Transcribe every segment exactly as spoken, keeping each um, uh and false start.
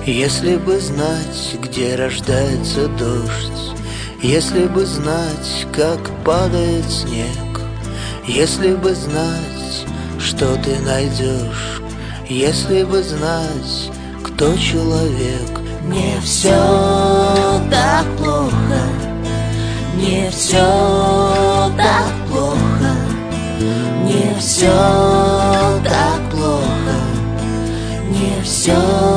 Если бы знать, где рождается дождь, если бы знать, как падает снег, если бы знать, что ты найдешь, если бы знать, кто человек. Не все так плохо, не все так плохо, не все так плохо, не все.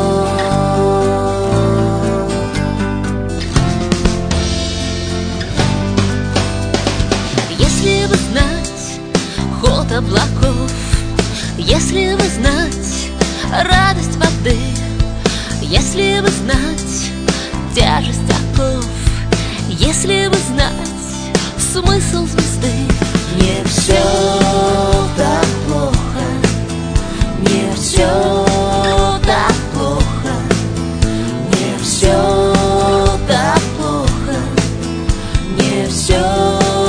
Если бы знать ход облаков, если бы знать радость воды, если бы знать тяжесть оков, если бы знать смысл звезды. Не все так плохо, не все так плохо, не все так плохо, не все.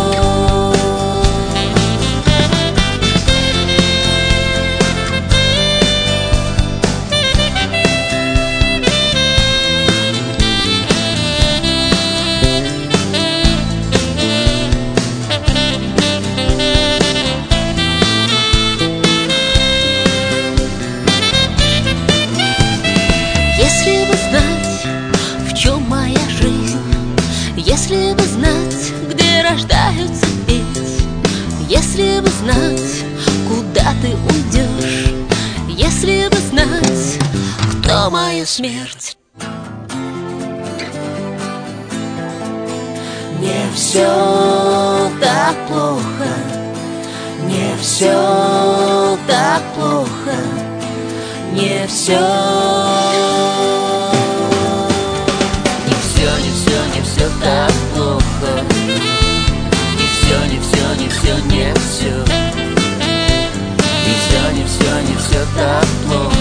Если бы знать, где рождаются петь, если бы знать, куда ты уйдешь, если бы знать, кто моя смерть. Не все так плохо, не все так плохо, не все. Так плохо. Не все, не все, не все, не все. Не все, не все, не все так плохо.